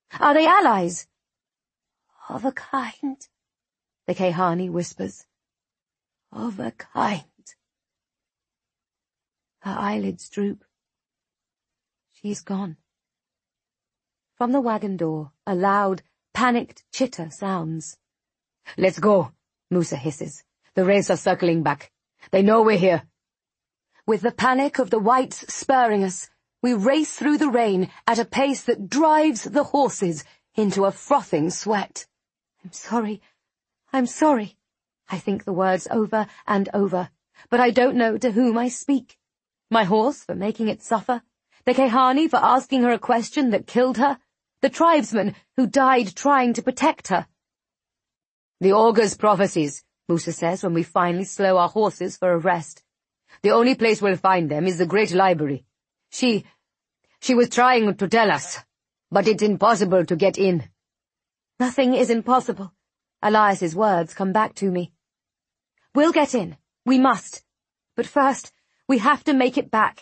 Are they allies? Of a kind, the Kehani whispers. Of a kind. Her eyelids droop. She's gone. From the wagon door, a loud, panicked chitter sounds. Let's go, Musa hisses. The Wraiths are circling back. They know we're here. With the panic of the Whites spurring us, we race through the rain at a pace that drives the horses into a frothing sweat. I'm sorry. I think the words over and over, but I don't know to whom I speak. My horse for making it suffer, the Kehani for asking her a question that killed her, the tribesman who died trying to protect her. The Augur's prophecies, Musa says when we finally slow our horses for a rest. The only place we'll find them is the Great Library. She was trying to tell us, but it's impossible to get in. Nothing is impossible. Elias's words come back to me. We'll get in. We must. But first, we have to make it back.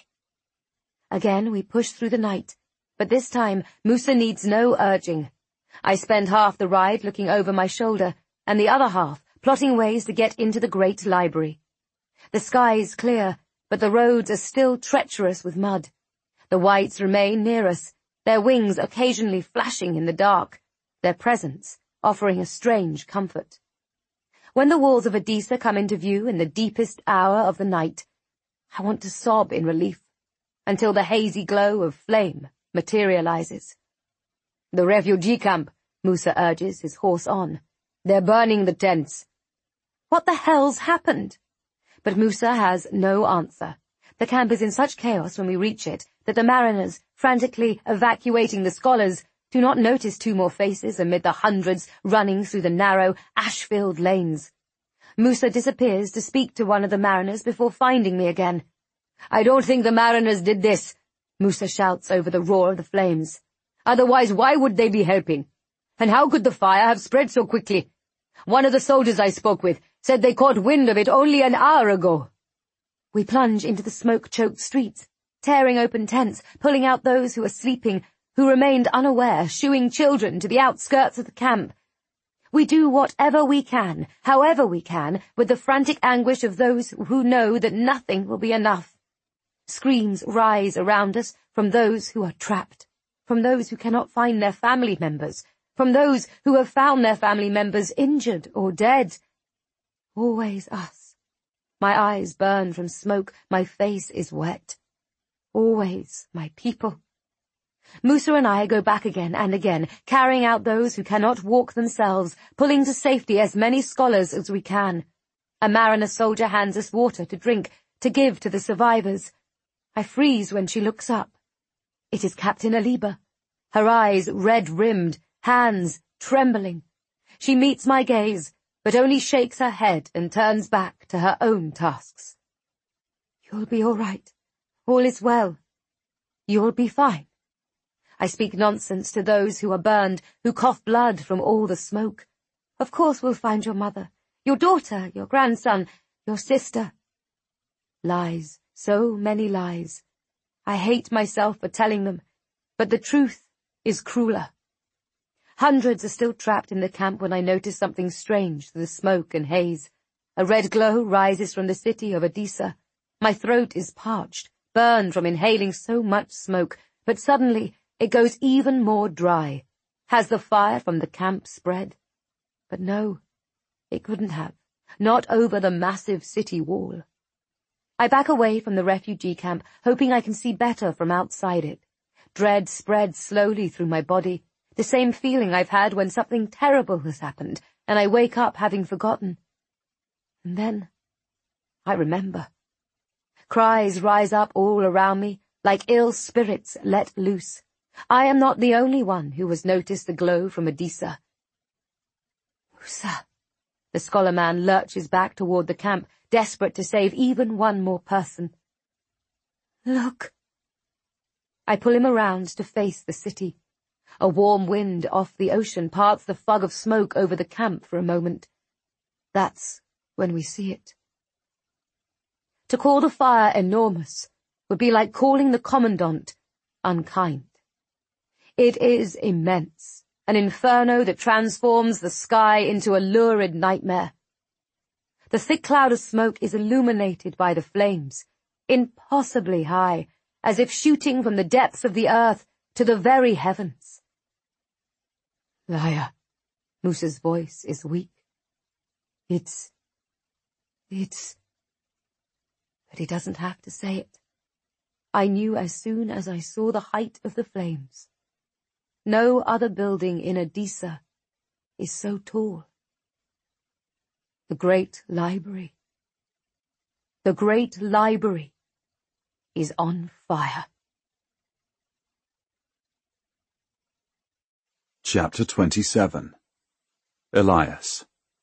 Again we push through the night, but this time Musa needs no urging. I spend half the ride looking over my shoulder, and the other half plotting ways to get into the Great Library. The sky's clear, but the roads are still treacherous with mud. The Whites remain near us, their wings occasionally flashing in the dark, their presence offering a strange comfort. When the walls of Edessa come into view in the deepest hour of the night, I want to sob in relief, until the hazy glow of flame materializes. The refugee camp, Musa urges, his horse on. They're burning the tents. What the hell's happened? But Musa has no answer. The camp is in such chaos when we reach it that the mariners, frantically evacuating the scholars, do not notice two more faces amid the hundreds running through the narrow, ash-filled lanes. Musa disappears to speak to one of the mariners before finding me again. I don't think the mariners did this, Musa shouts over the roar of the flames. Otherwise, why would they be helping? And how could the fire have spread so quickly? One of the soldiers I spoke with said they caught wind of it only an hour ago. We plunge into the smoke-choked streets, tearing open tents, pulling out those who are sleeping, who remained unaware, shooing children to the outskirts of the camp. We do whatever we can, however we can, with the frantic anguish of those who know that nothing will be enough. Screams rise around us from those who are trapped, from those who cannot find their family members, from those who have found their family members injured or dead. Always us. My eyes burn from smoke, my face is wet. Always my people. Musa and I go back again and again, carrying out those who cannot walk themselves, pulling to safety as many scholars as we can. A mariner soldier hands us water to drink, to give to the survivors. I freeze when she looks up. It is Captain Aliba. Her eyes red-rimmed, hands trembling. She meets my gaze, but only shakes her head and turns back to her own tasks. You'll be all right. All is well. You'll be fine. I speak nonsense to those who are burned, who cough blood from all the smoke. Of course we'll find your mother, your daughter, your grandson, your sister. Lies, so many lies. I hate myself for telling them, but the truth is crueler. Hundreds are still trapped in the camp when I notice something strange through the smoke and haze. A red glow rises from the city of Edessa. My throat is parched, burned from inhaling so much smoke, but suddenly it goes even more dry. Has the fire from the camp spread? But no, it couldn't have. Not over the massive city wall. I back away from the refugee camp, hoping I can see better from outside it. Dread spreads slowly through my body, the same feeling I've had when something terrible has happened, and I wake up having forgotten. And then I remember. Cries rise up all around me, like ill spirits let loose. I am not the only one who has noticed the glow from Edessa. Musa. The scholar man lurches back toward the camp, desperate to save even one more person. Look. I pull him around to face the city. A warm wind off the ocean parts the fog of smoke over the camp for a moment. That's when we see it. To call the fire enormous would be like calling the commandant unkind. It is immense, an inferno that transforms the sky into a lurid nightmare. The thick cloud of smoke is illuminated by the flames, impossibly high, as if shooting from the depths of the earth to the very heavens. Liar, Musa's voice is weak. It's... But he doesn't have to say it. I knew as soon as I saw the height of the flames. No other building in Adisa is so tall. The great library. The great library is on fire. Chapter 27. Elias.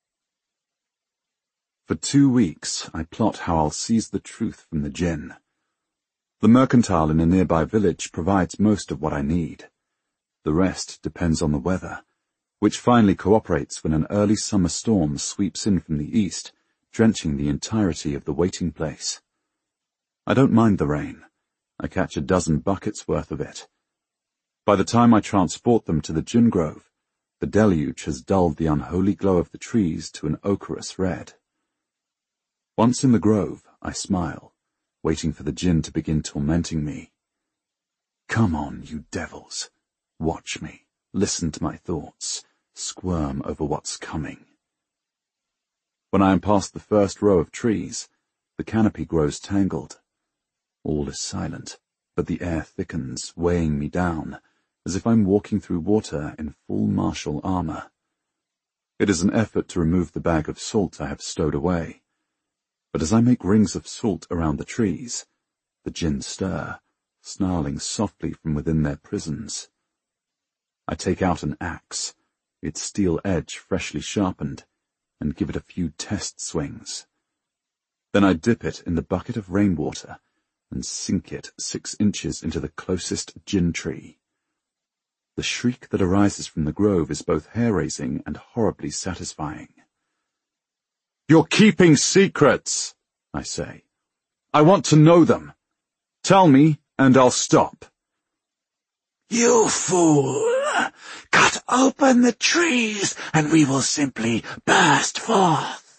For 2 weeks I plot how I'll seize the truth from the jinn. The mercantile in a nearby village provides most of what I need. The rest depends on the weather, which finally cooperates when an early summer storm sweeps in from the east, drenching the entirety of the waiting place. I don't mind the rain. I catch a dozen buckets worth of it. By the time I transport them to the jinn grove, the deluge has dulled the unholy glow of the trees to an ochreous red. Once in the grove, I smile, waiting for the jinn to begin tormenting me. Come on, you devils. Watch me, listen to my thoughts, squirm over what's coming. When I am past the first row of trees, the canopy grows tangled. All is silent, but the air thickens, weighing me down, as if I'm walking through water in full martial armor. It is an effort to remove the bag of salt I have stowed away. But as I make rings of salt around the trees, the jinn stir, snarling softly from within their prisons. I take out an axe, its steel edge freshly sharpened, and give it a few test swings. Then I dip it in the bucket of rainwater and sink it 6 inches into the closest jinn tree. The shriek that arises from the grove is both hair-raising and horribly satisfying. "You're keeping secrets," I say. "I want to know them. Tell me, and I'll stop." "You fool! Cut open the trees, and we will simply burst forth."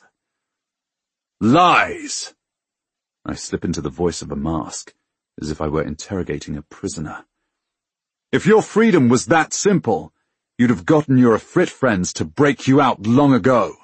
"Lies!" I slip into the voice of a mask, as if I were interrogating a prisoner. "If your freedom was that simple, you'd have gotten your Ifrit friends to break you out long ago."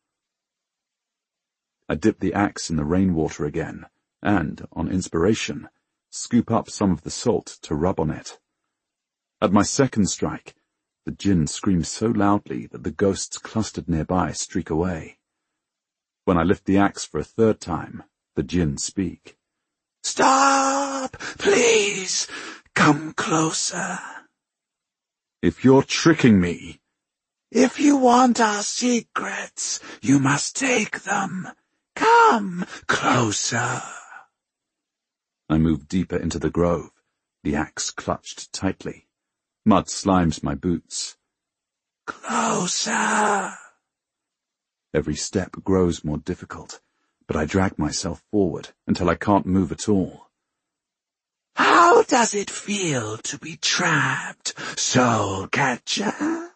I dip the axe in the rainwater again, and, on inspiration, scoop up some of the salt to rub on it. At my second strike, the jinn screams so loudly that the ghosts clustered nearby streak away. When I lift the axe for a third time, the jinn speak. "Stop! Please! Come closer." "If you're tricking me..." "If you want our secrets, you must take them. Come closer." I move deeper into the grove, the axe clutched tightly. Mud slimes my boots. "Closer." Every step grows more difficult, but I drag myself forward until I can't move at all. "How does it feel to be trapped, soul catcher?"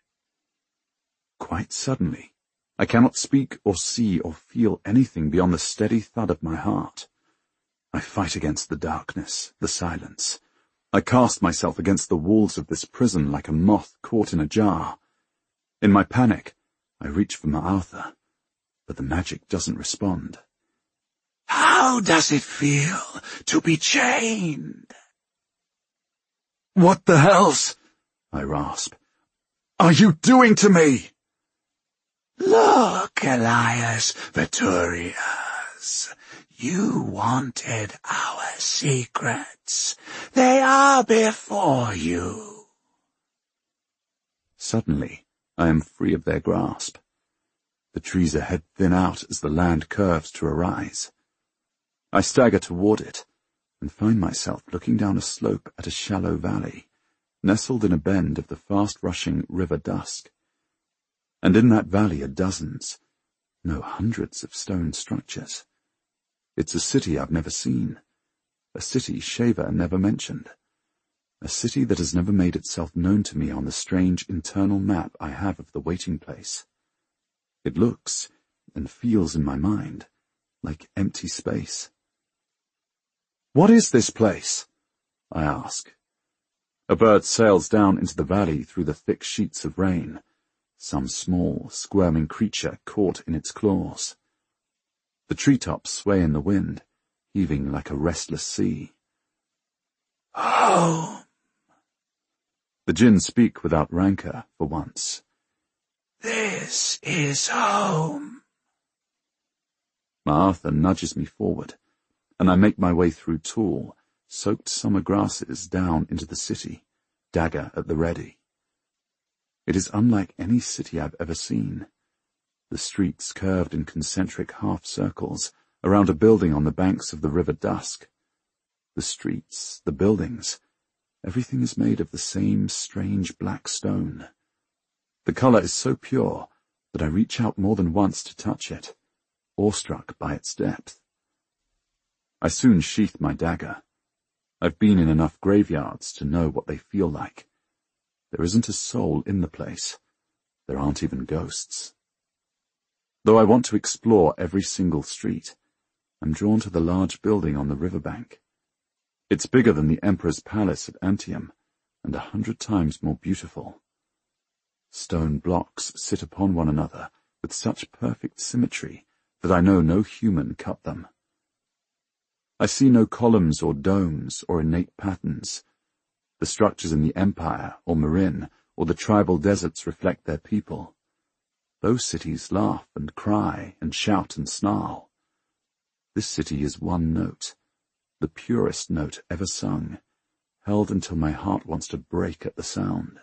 Quite suddenly, I cannot speak or see or feel anything beyond the steady thud of my heart. I fight against the darkness, the silence. I cast myself against the walls of this prison like a moth caught in a jar. In my panic, I reach for Ma'arthur, but the magic doesn't respond. "How does it feel to be chained?" "What the hell's..." I rasp. "Are you doing to me?" "Look, Elias Viturius. You wanted our secrets. They are before you." Suddenly, I am free of their grasp. The trees ahead thin out as the land curves to a rise. I stagger toward it, and find myself looking down a slope at a shallow valley, nestled in a bend of the fast-rushing River Dusk. And in that valley are dozens, no hundreds of stone structures. It's a city I've never seen, a city Shaver never mentioned. A city that has never made itself known to me on the strange internal map I have of the waiting place. It looks and feels in my mind like empty space. "What is this place?" I ask. A bird sails down into the valley through the thick sheets of rain, some small, squirming creature caught in its claws. The treetops sway in the wind, heaving like a restless sea. "Home." The Jinn speak without rancor for once. "This is home." Ma'arthur nudges me forward, and I make my way through tall, soaked summer grasses down into the city, dagger at the ready. It is unlike any city I've ever seen. The streets curved in concentric half-circles around a building on the banks of the River Dusk. The streets, the buildings, everything is made of the same strange black stone. The color is so pure that I reach out more than once to touch it, awestruck by its depth. I soon sheath my dagger. I've been in enough graveyards to know what they feel like. There isn't a soul in the place. There aren't even ghosts. Though I want to explore every single street, I'm drawn to the large building on the riverbank. It's bigger than the Emperor's palace at Antium, and 100 times more beautiful. Stone blocks sit upon one another with such perfect symmetry that I know no human cut them. I see no columns or domes or innate patterns. The structures in the Empire or Marin or the tribal deserts reflect their people. Those cities laugh and cry and shout and snarl. This city is one note, the purest note ever sung, held until my heart wants to break at the sound.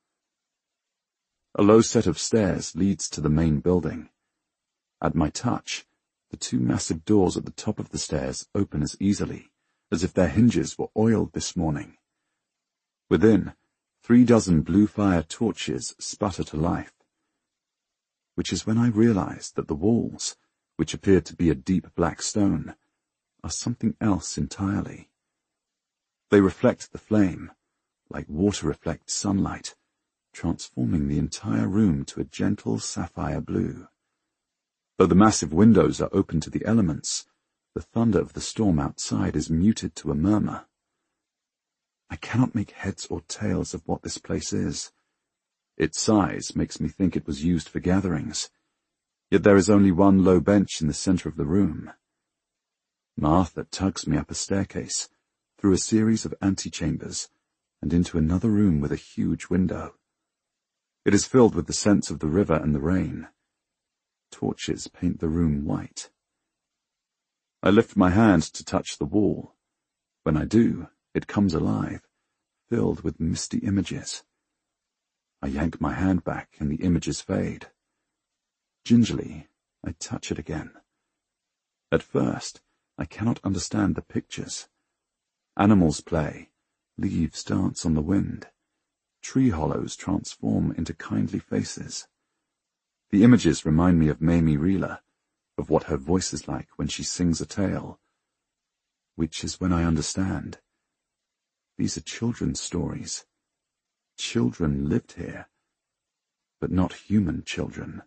A low set of stairs leads to the main building. At my touch, the 2 massive doors at the top of the stairs open as easily as if their hinges were oiled this morning. Within, 36 blue fire torches sputter to life. Which is when I realize that the walls, which appear to be a deep black stone, are something else entirely. They reflect the flame, like water reflects sunlight, transforming the entire room to a gentle sapphire blue. Though the massive windows are open to the elements, the thunder of the storm outside is muted to a murmur. I cannot make heads or tails of what this place is. Its size makes me think it was used for gatherings, yet there is only one low bench in the center of the room. Ma'arthur tugs me up a staircase, through a series of antechambers, and into another room with a huge window. It is filled with the scents of the river and the rain. Torches paint the room white. I lift my hand to touch the wall. When I do, it comes alive, filled with misty images. I yank my hand back and the images fade. Gingerly, I touch it again. At first, I cannot understand the pictures. Animals play, leaves dance on the wind. Tree hollows transform into kindly faces. The images remind me of Mamie Reela, of what her voice is like when she sings a tale. Which is when I understand. These are children's stories. Children lived here, but not human children.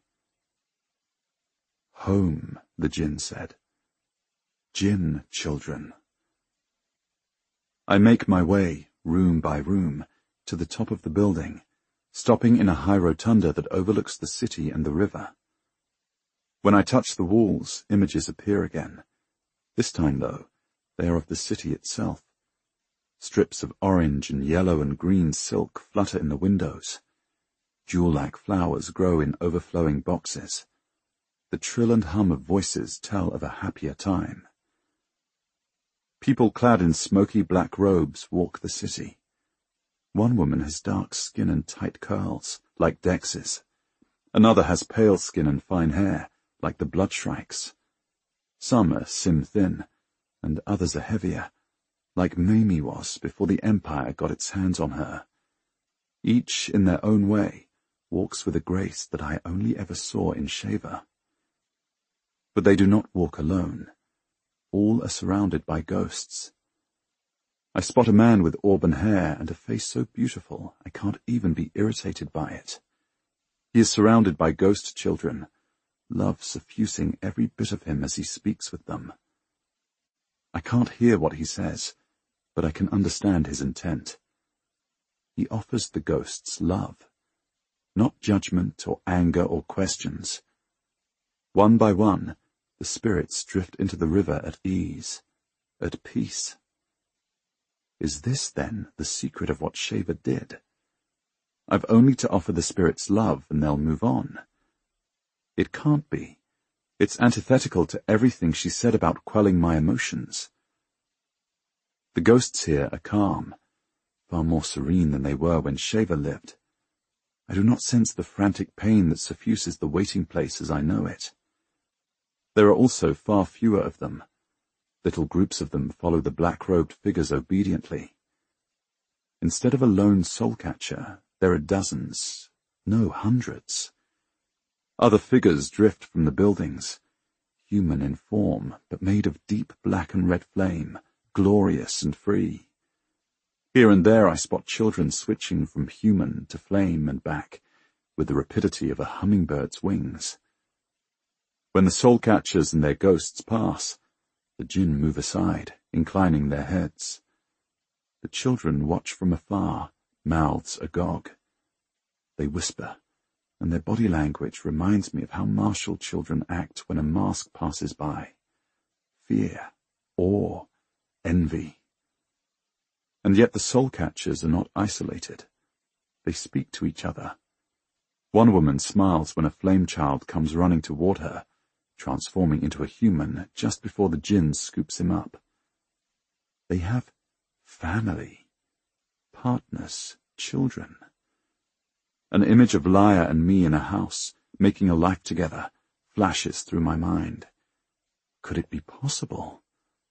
Home, the Jinn said. Jinn children. I make my way, room by room, to the top of the building, stopping in a high rotunda that overlooks the city and the river. When I touch the walls, images appear again. This time, though, they are of the city itself. Strips of orange and yellow and green silk flutter in the windows. Jewel-like flowers grow in overflowing boxes. The trill and hum of voices tell of a happier time. People clad in smoky black robes walk the city. One woman has dark skin and tight curls, like Dex's. Another has pale skin and fine hair, like the Bloodshrike's. Some are sim-thin, and others are heavier, like Mamie was before the Empire got its hands on her. Each, in their own way, walks with a grace that I only ever saw in Shaver. But they do not walk alone. All are surrounded by ghosts. I spot a man with auburn hair and a face so beautiful I can't even be irritated by it. He is surrounded by ghost children, love suffusing every bit of him as he speaks with them. I can't hear what he says, but I can understand his intent. He offers the ghosts love, not judgment or anger or questions. One by one, the spirits drift into the river at ease, at peace. Is this, then, the secret of what Sheva did? I've only to offer the spirits love and they'll move on. It can't be. It's antithetical to everything she said about quelling my emotions. The ghosts here are calm, far more serene than they were when Sheva lived. I do not sense the frantic pain that suffuses the waiting place as I know it. There are also far fewer of them. Little groups of them follow the black-robed figures obediently. Instead of a lone soul-catcher, there are dozens, no hundreds. Other figures drift from the buildings, human in form, but made of deep black and red flame, glorious and free. Here and there I spot children switching from human to flame and back, with the rapidity of a hummingbird's wings. When the soul-catchers and their ghosts pass, the jinn move aside, inclining their heads. The children watch from afar, mouths agog. They whisper, and their body language reminds me of how martial children act when a mask passes by. Fear, awe, envy. And yet the soul-catchers are not isolated. They speak to each other. One woman smiles when a flame child comes running toward her, transforming into a human just before the jinn scoops him up. They have family, partners, children. An image of Laia and me in a house, making a life together, flashes through my mind. Could it be possible?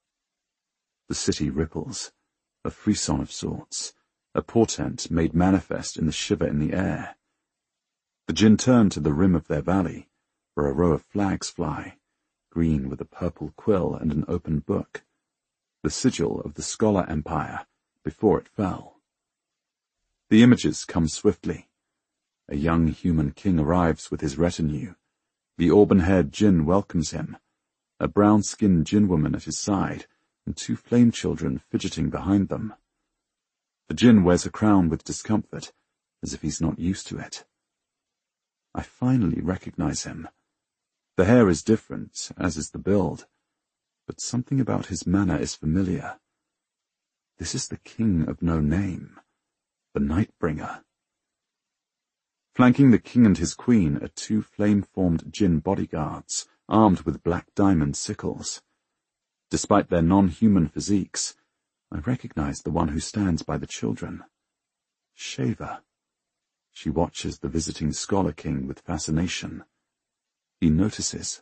The city ripples, a frisson of sorts, a portent made manifest in the shiver in the air. The jinn turn to the rim of their valley, where a row of flags fly, green with a purple quill and an open book, the sigil of the Scholar Empire before it fell. The images come swiftly. A young human king arrives with his retinue. The auburn-haired jinn welcomes him, a brown-skinned jinn woman at his side, and 2 flame children fidgeting behind them. The jinn wears a crown with discomfort, as if he's not used to it. I finally recognize him. The hair is different, as is the build, but something about his manner is familiar. This is the king of no name, the Nightbringer. Flanking the king and his queen are 2 flame-formed jinn bodyguards, armed with black diamond sickles. Despite their non-human physiques, I recognize the one who stands by the children. Sheva. She watches the visiting Scholar King with fascination. He notices.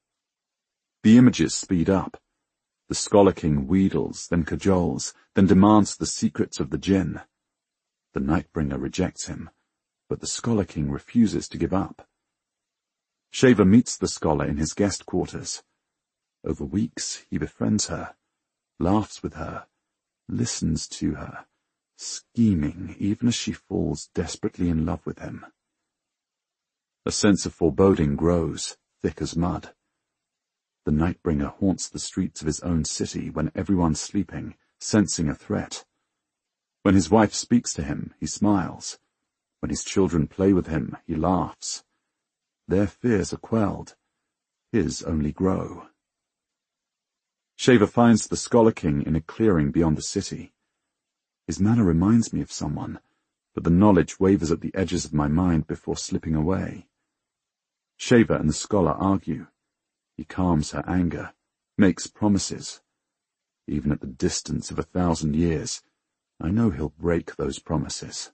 The images speed up. The Scholar King wheedles, then cajoles, then demands the secrets of the jinn. The Nightbringer rejects him, but the Scholar King refuses to give up. Sheva meets the scholar in his guest quarters. Over weeks he befriends her, laughs with her, listens to her, scheming even as she falls desperately in love with him. A sense of foreboding grows, thick as mud. The Nightbringer haunts the streets of his own city when everyone's sleeping, sensing a threat. When his wife speaks to him, he smiles. When his children play with him, he laughs. Their fears are quelled. His only grow. Sheva finds the Scholar King in a clearing beyond the city. His manner reminds me of someone, but the knowledge wavers at the edges of my mind before slipping away. Sheva and the scholar argue. He calms her anger, makes promises. Even at the distance of 1,000 years, I know he'll break those promises.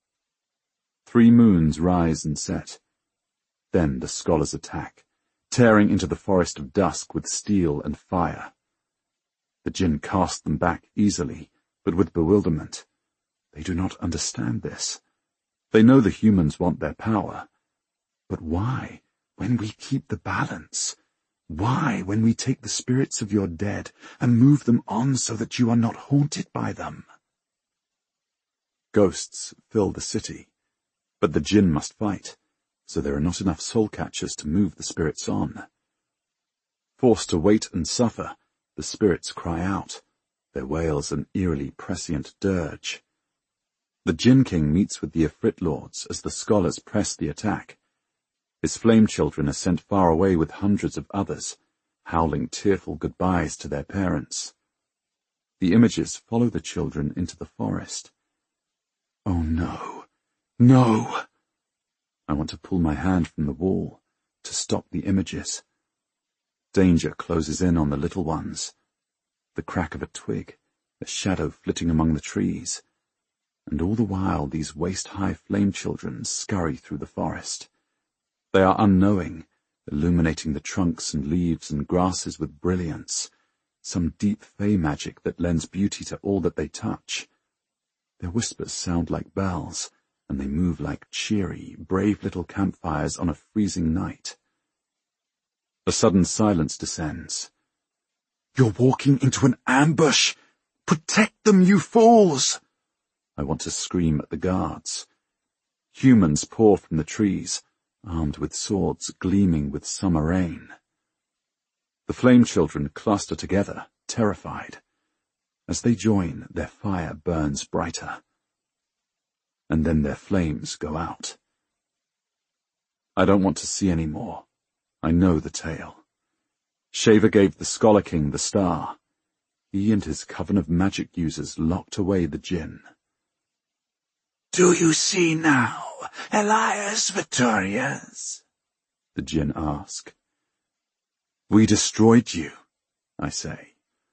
3 moons rise and set. Then the scholars attack, tearing into the forest of dusk with steel and fire. The jinn cast them back easily, but with bewilderment. They do not understand this. They know the humans want their power. But why, when we keep the balance? Why, when we take the spirits of your dead and move them on so that you are not haunted by them? Ghosts fill the city, but the jinn must fight, so there are not enough soul-catchers to move the spirits on. Forced to wait and suffer, the spirits cry out, their wails an eerily prescient dirge. The Jinn King meets with the Ifrit lords as the scholars press the attack. His flame children are sent far away with hundreds of others, howling tearful goodbyes to their parents. The images follow the children into the forest. Oh no, no! I want to pull my hand from the wall, to stop the images. Danger closes in on the little ones. The crack of a twig, a shadow flitting among the trees. And all the while these waist-high flame children scurry through the forest. They are unknowing, illuminating the trunks and leaves and grasses with brilliance, some deep fey magic that lends beauty to all that they touch. Their whispers sound like bells, and they move like cheery, brave little campfires on a freezing night. A sudden silence descends. You're walking into an ambush! Protect them, you fools! I want to scream at the guards. Humans pour from the trees, armed with swords gleaming with summer rain. The flame children cluster together, terrified. As they join, their fire burns brighter. And then their flames go out. I don't want to see any more. I know the tale. Shaver gave the Scholar King the star. He and his coven of magic users locked away the jinn. Do you see now, Elias Vittorius? The jinn ask. We destroyed you, I say.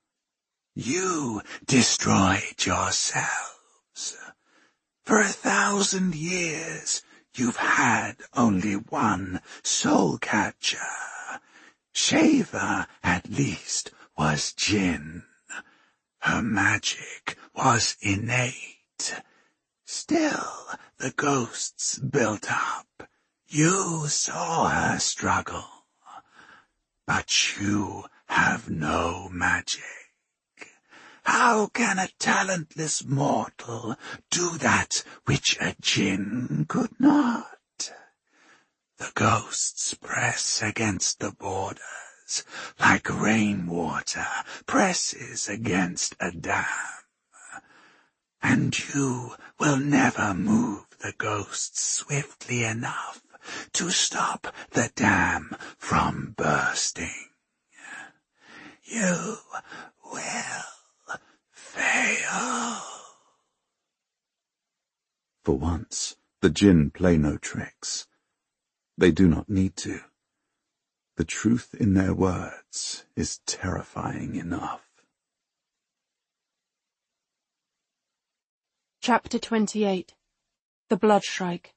You destroyed yourselves. For 1,000 years, you've had only one soul catcher. Shaver, at least, was jinn. Her magic was innate. Still, the ghosts built up. You saw her struggle. But you have no magic. How can a talentless mortal do that which a jinn could not? The ghosts press against the borders, like rainwater presses against a dam. And you will never move the ghosts swiftly enough to stop the dam from bursting. You will fail. For once, the jinn play no tricks. They do not need to. The truth in their words is terrifying enough. Chapter 28. The Bloodshrike.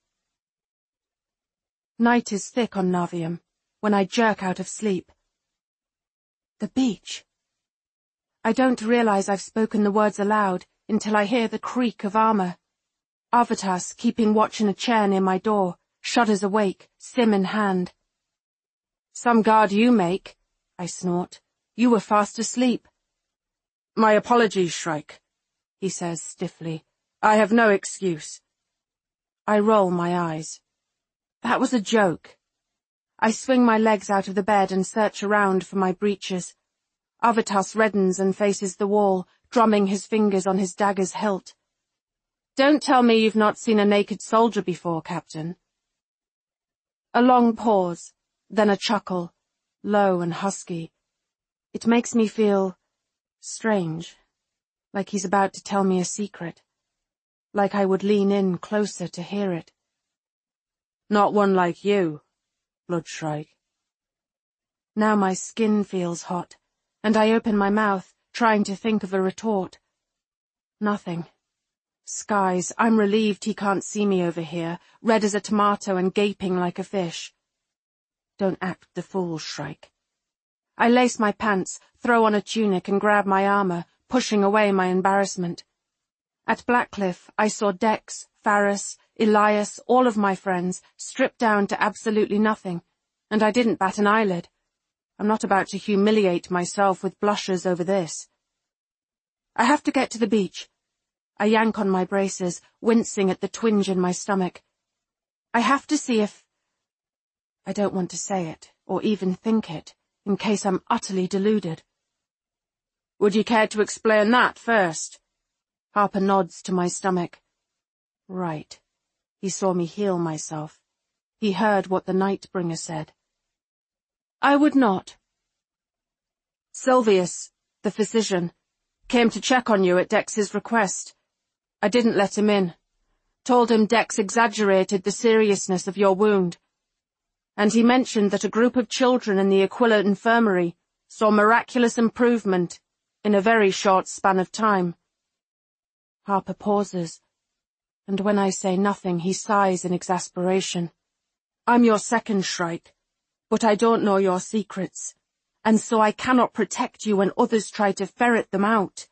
Night is thick on Navium, when I jerk out of sleep. The beach. I don't realize I've spoken the words aloud until I hear the creak of armor. Arvitas, keeping watch in a chair near my door, shudders awake, sim in hand. Some guard you make, I snort. You were fast asleep. My apologies, Shrike, he says stiffly. I have no excuse. I roll my eyes. That was a joke. I swing my legs out of the bed and search around for my breeches. Arvitas reddens and faces the wall, drumming his fingers on his dagger's hilt. Don't tell me you've not seen a naked soldier before, Captain. A long pause, then a chuckle, low and husky. It makes me feel strange, like he's about to tell me a secret, like I would lean in closer to hear it. Not one like you, Bloodshrike. Now my skin feels hot, and I open my mouth, trying to think of a retort. Nothing. Skies, I'm relieved he can't see me over here, red as a tomato and gaping like a fish. Don't act the fool, Shrike. I lace my pants, throw on a tunic and grab my armor, pushing away my embarrassment. At Blackcliff, I saw Dex, Faris, Elias, all of my friends, stripped down to absolutely nothing, and I didn't bat an eyelid. I'm not about to humiliate myself with blushes over this. I have to get to the beach. I yank on my braces, wincing at the twinge in my stomach. I have to see if... I don't want to say it, or even think it, in case I'm utterly deluded. Would you care to explain that first? Harper nods to my stomach. Right. He saw me heal myself. He heard what the Nightbringer said. I would not. Silvius, the physician, came to check on you at Dex's request. I didn't let him in. Told him Dex exaggerated the seriousness of your wound. And he mentioned that a group of children in the Aquila infirmary saw miraculous improvement in a very short span of time. Harper pauses, and when I say nothing, he sighs in exasperation. I'm your second Shrike, but I don't know your secrets, and so I cannot protect you when others try to ferret them out.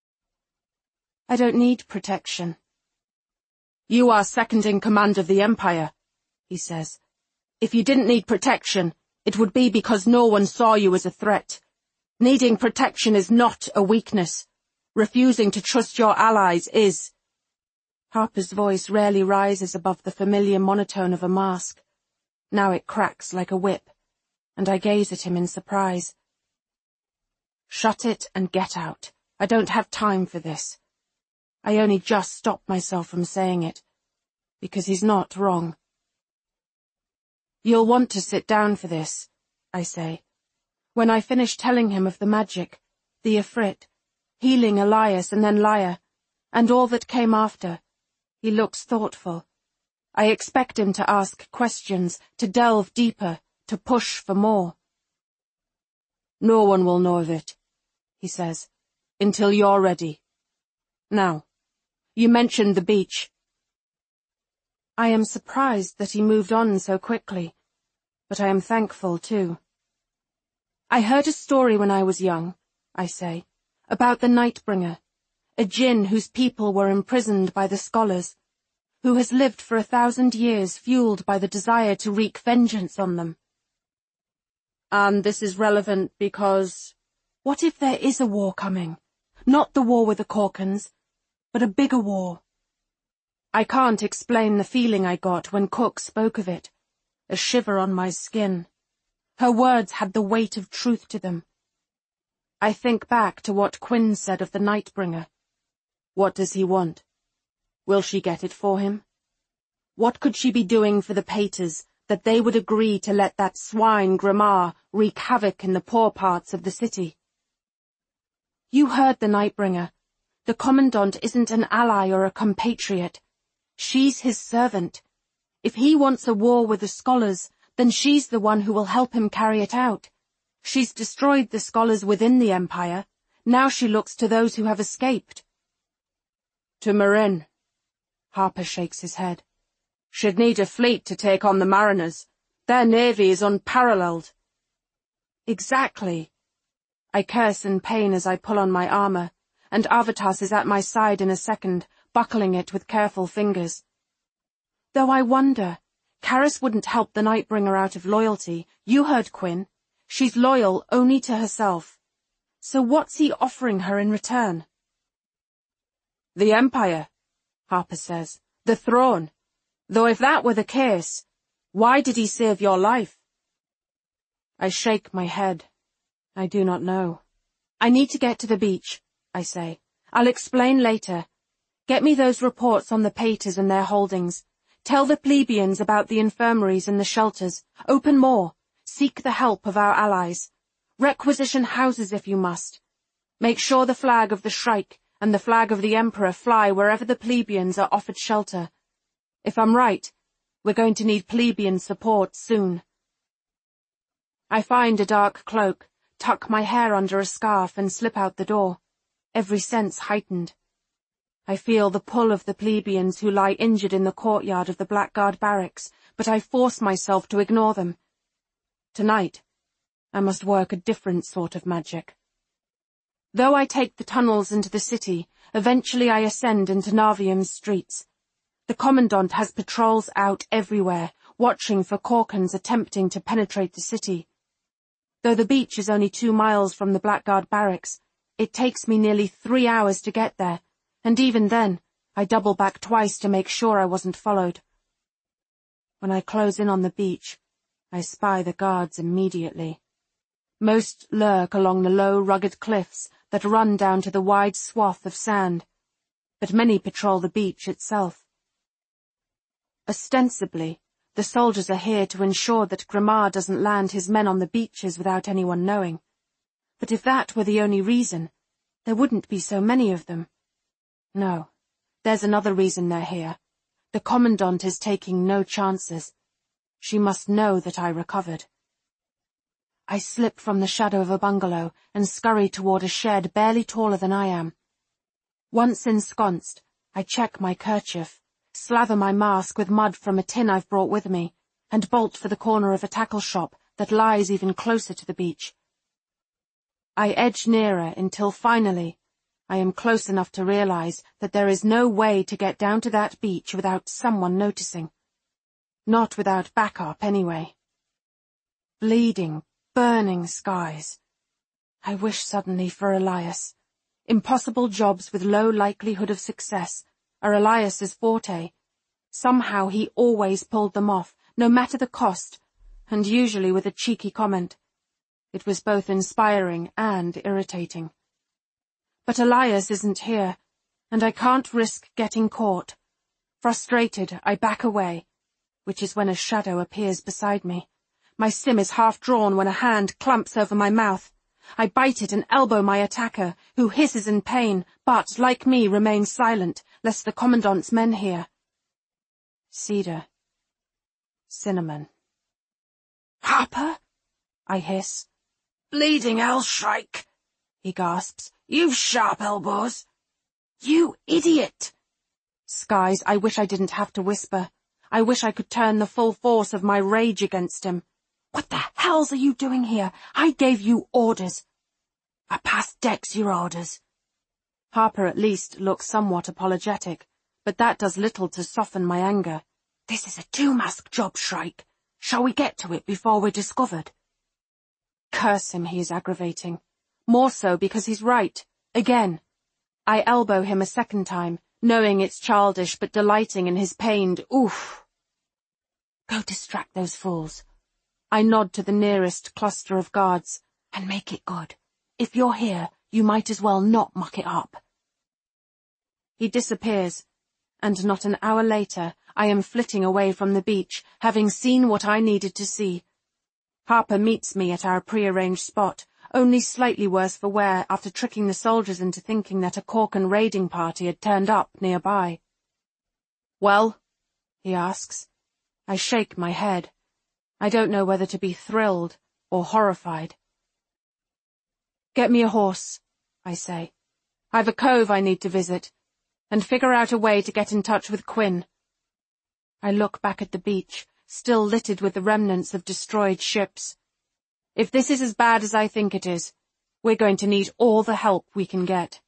I don't need protection. You are second in command of the Empire, he says. If you didn't need protection, it would be because no one saw you as a threat. Needing protection is not a weakness. Refusing to trust your allies is. Harper's voice rarely rises above the familiar monotone of a mask. Now it cracks like a whip, and I gaze at him in surprise. Shut it and get out. I don't have time for this. I only just stopped myself from saying it, because he's not wrong. You'll want to sit down for this, I say. When I finish telling him of the magic, the Ifrit, healing Elias and then Lyra, and all that came after, he looks thoughtful. I expect him to ask questions, to delve deeper, to push for more. No one will know of it, he says, until you're ready. Now, you mentioned the beach. I am surprised that he moved on so quickly, but I am thankful too. I heard a story when I was young, I say, about the Nightbringer, a djinn whose people were imprisoned by the scholars, who has lived for 1,000 years fueled by the desire to wreak vengeance on them. And this is relevant because... What if there is a war coming? Not the war with the Corkans, but a bigger war. I can't explain the feeling I got when Cook spoke of it, a shiver on my skin. Her words had the weight of truth to them. I think back to what Quinn said of the Nightbringer. What does he want? Will she get it for him? What could she be doing for the Paters that they would agree to let that swine Grimar wreak havoc in the poor parts of the city? You heard the Nightbringer. The Commandant isn't an ally or a compatriot. She's his servant. If he wants a war with the scholars, then she's the one who will help him carry it out. She's destroyed the scholars within the Empire. Now she looks to those who have escaped. To Meereen. Harper shakes his head. She'd need a fleet to take on the mariners. Their navy is unparalleled. Exactly. I curse in pain as I pull on my armor, and Arvitas is at my side in a second, buckling it with careful fingers. Though I wonder, Karis wouldn't help the Nightbringer out of loyalty. You heard Quinn. She's loyal only to herself. So what's he offering her in return? The Empire, Harper says. The throne. Though if that were the case, why did he save your life? I shake my head. I do not know. I need to get to the beach, I say. I'll explain later. Get me those reports on the Paters and their holdings. Tell the plebeians about the infirmaries and the shelters. Open more. Seek the help of our allies. Requisition houses if you must. Make sure the flag of the Shrike and the flag of the Emperor fly wherever the plebeians are offered shelter. If I'm right, we're going to need plebeian support soon. I find a dark cloak, tuck my hair under a scarf and slip out the door, every sense heightened. I feel the pull of the plebeians who lie injured in the courtyard of the Blackguard barracks, but I force myself to ignore them. Tonight, I must work a different sort of magic. Though I take the tunnels into the city, eventually I ascend into Navium's streets. The Commandant has patrols out everywhere, watching for Corkans attempting to penetrate the city. Though the beach is only 2 miles from the Blackguard barracks, it takes me nearly 3 hours to get there, and even then, I double back twice to make sure I wasn't followed. When I close in on the beach, I spy the guards immediately. Most lurk along the low, rugged cliffs that run down to the wide swath of sand, but many patrol the beach itself. Ostensibly, the soldiers are here to ensure that Grimar doesn't land his men on the beaches without anyone knowing. But if that were the only reason, there wouldn't be so many of them. No, there's another reason they're here. The Commandant is taking no chances. She must know that I recovered. I slip from the shadow of a bungalow and scurry toward a shed barely taller than I am. Once ensconced, I check my kerchief, slather my mask with mud from a tin I've brought with me, and bolt for the corner of a tackle shop that lies even closer to the beach. I edge nearer until finally I am close enough to realize that there is no way to get down to that beach without someone noticing. Not without backup, anyway. Bleeding, burning skies. I wish suddenly for Elias. Impossible jobs with low likelihood of success are Elias's forte. Somehow he always pulled them off, no matter the cost, and usually with a cheeky comment. It was both inspiring and irritating. But Elias isn't here, and I can't risk getting caught. Frustrated, I back away, which is when a shadow appears beside me. My stim is half drawn when a hand clamps over my mouth. I bite it and elbow my attacker, who hisses in pain, but, like me, remains silent, lest the Commandant's men hear. Cedar. Cinnamon. Harper? I hiss. Bleeding Hellshrike, he gasps. You've sharp elbows. You idiot! Skies, I wish I didn't have to whisper. I wish I could turn the full force of my rage against him. What the hells are you doing here? I gave you orders. I passed Dex your orders. Harper at least looks somewhat apologetic, but that does little to soften my anger. This is a 2-mask job, Shrike. Shall we get to it before we're discovered? Curse him, he is aggravating. More so because he's right. Again. I elbow him a second time, knowing it's childish but delighting in his pained oof. Go distract those fools. I nod to the nearest cluster of guards. And make it good. If you're here, you might as well not muck it up. He disappears, and not an hour later, I am flitting away from the beach, having seen what I needed to see. Harper meets me at our prearranged spot, only slightly worse for wear after tricking the soldiers into thinking that a Corken raiding party had turned up nearby. Well? He asks. I shake my head. I don't know whether to be thrilled or horrified. Get me a horse, I say. I've a cove I need to visit, and figure out a way to get in touch with Quinn. I look back at the beach, still littered with the remnants of destroyed ships. If this is as bad as I think it is, we're going to need all the help we can get.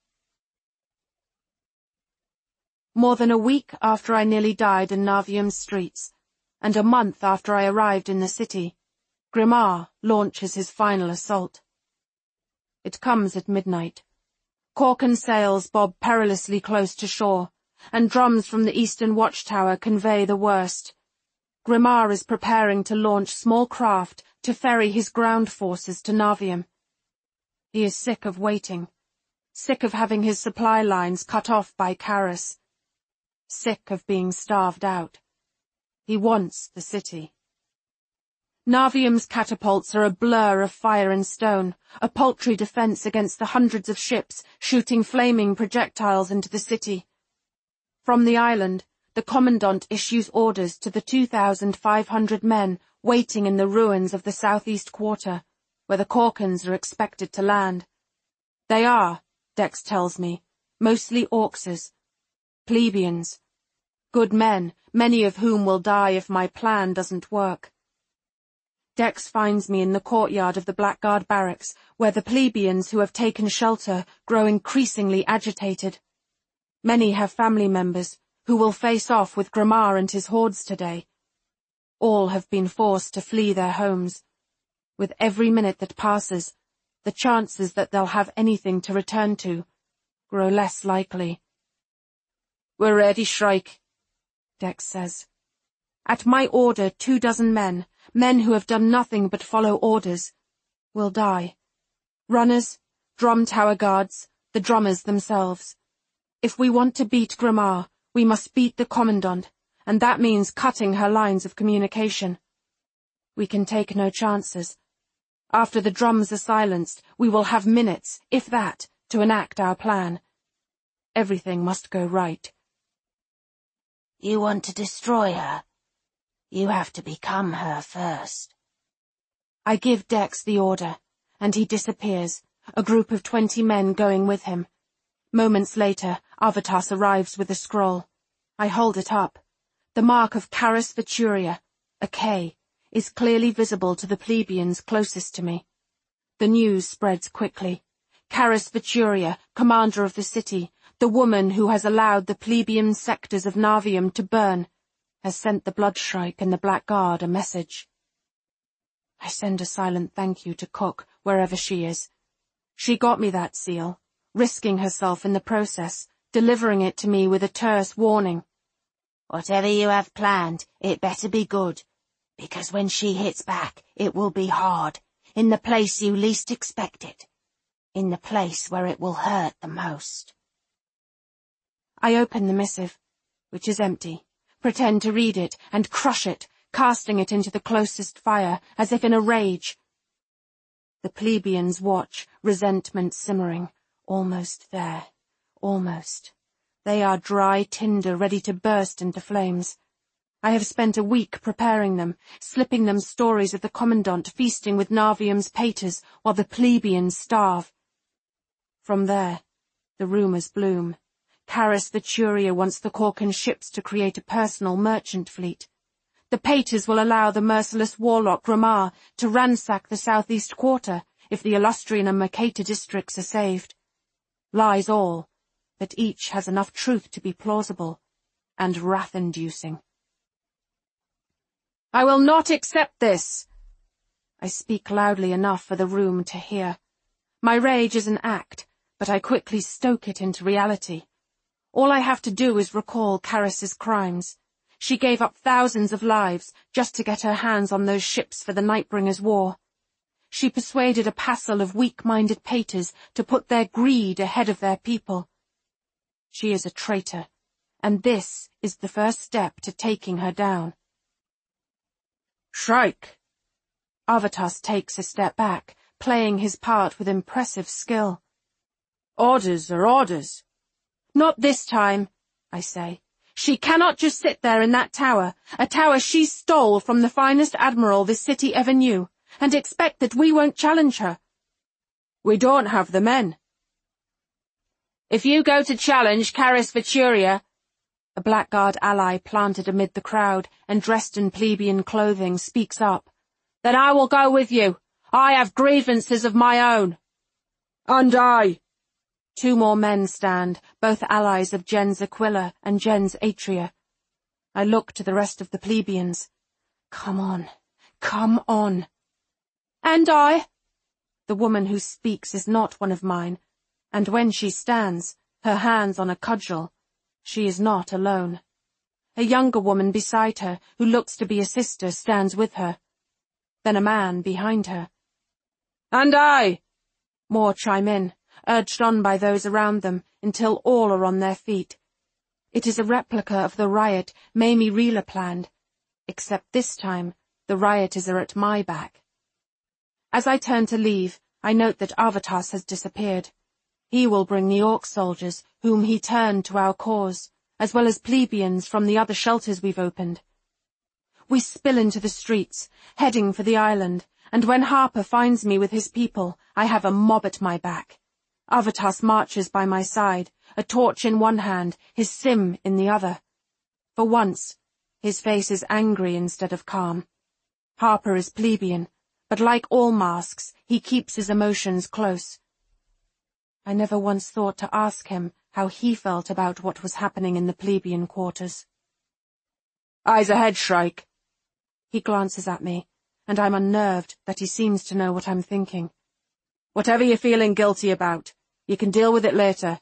More than a week after I nearly died in Navium's streets, and a month after I arrived in the city, Grimar launches his final assault. It comes at midnight. Corken sails bob perilously close to shore, and drums from the eastern watchtower convey the worst. Grimar is preparing to launch small craft to ferry his ground forces to Navium. He is sick of waiting, sick of having his supply lines cut off by Karis, sick of being starved out. He wants the city. Navium's catapults are a blur of fire and stone, a paltry defense against the hundreds of ships shooting flaming projectiles into the city. From the island, the Commandant issues orders to the 2,500 men waiting in the ruins of the southeast quarter, where the Corkens are expected to land. They are, Dex tells me, mostly Orcses, plebeians, good men, many of whom will die if my plan doesn't work. Dex finds me in the courtyard of the Blackguard barracks, where the plebeians who have taken shelter grow increasingly agitated. Many have family members, who will face off with Grimar and his hordes today. All have been forced to flee their homes. With every minute that passes, the chances that they'll have anything to return to grow less likely. "We're ready, Shrike," Dex says. At my order, 24 men who have done nothing but follow orders, will die. Runners, drum tower guards, the drummers themselves. If we want to beat Gramar, we must beat the Commandant, and that means cutting her lines of communication. We can take no chances. After the drums are silenced, we will have minutes, if that, to enact our plan. Everything must go right. You want to destroy her? You have to become her first. I give Dex the order, and he disappears, a group of 20 men going with him. Moments later, Arvitas arrives with a scroll. I hold it up. The mark of Caris Veturia, a K, is clearly visible to the plebeians closest to me. The news spreads quickly. Caris Veturia, commander of the city, the woman who has allowed the plebeian sectors of Navium to burn, has sent the Bloodshrike and the Blackguard a message. I send a silent thank you to Cook, wherever she is. She got me that seal, risking herself in the process, delivering it to me with a terse warning. Whatever you have planned, it better be good, because when she hits back, it will be hard, in the place you least expect it, in the place where it will hurt the most. I open the missive, which is empty, pretend to read it, and crush it, casting it into the closest fire, as if in a rage. The plebeians watch, resentment simmering. Almost there. Almost. They are dry tinder ready to burst into flames. I have spent a week preparing them, slipping them stories of the Commandant feasting with Navium's paters while the plebeians starve. From there, the rumours bloom. Caris Veturia wants the Corcan ships to create a personal merchant fleet. The paters will allow the merciless warlock Gramar to ransack the southeast quarter if the Illustrian and Mercator districts are saved. Lies all, but each has enough truth to be plausible and wrath-inducing. I will not accept this. I speak loudly enough for the room to hear. My rage is an act, but I quickly stoke it into reality. All I have to do is recall Caris's crimes. She gave up thousands of lives just to get her hands on those ships for the Nightbringers' war. She persuaded a passel of weak-minded paters to put their greed ahead of their people. She is a traitor, and this is the first step to taking her down. Shrike! Arvitas takes a step back, playing his part with impressive skill. Orders are orders. Not this time, I say. She cannot just sit there in that tower, a tower she stole from the finest admiral this city ever knew, and expect that we won't challenge her. We don't have the men. If you go to challenge Caris Veturia, a Blackguard ally planted amid the crowd and dressed in plebeian clothing speaks up. Then I will go with you. I have grievances of my own. And I. 2 more men stand, both allies of Gens Aquila and Gens Atria. I look to the rest of the plebeians. Come on, come on. And I. The woman who speaks is not one of mine, and when she stands, her hands on a cudgel, she is not alone. A younger woman beside her, who looks to be a sister, stands with her. Then a man behind her. And I. More chime in, urged on by those around them, until all are on their feet. It is a replica of the riot Mamie Reeler planned, except this time the rioters are at my back. As I turn to leave, I note that Arvitas has disappeared. He will bring the Orc soldiers, whom he turned to our cause, as well as plebeians from the other shelters we've opened. We spill into the streets, heading for the island, and when Harper finds me with his people, I have a mob at my back. Arvitas marches by my side, a torch in one hand, his sim in the other. For once, his face is angry instead of calm. Harper is plebeian, but like all masks, he keeps his emotions close. I never once thought to ask him how he felt about what was happening in the plebeian quarters. Eyes ahead, Shrike. He glances at me, and I'm unnerved that he seems to know what I'm thinking. Whatever you're feeling guilty about, you can deal with it later.